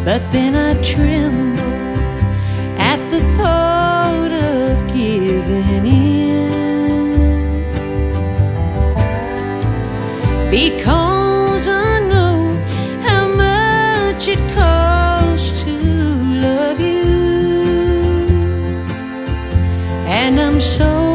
but then I tremble at the thought of giving in, because I know how much it costs to love you, and I'm so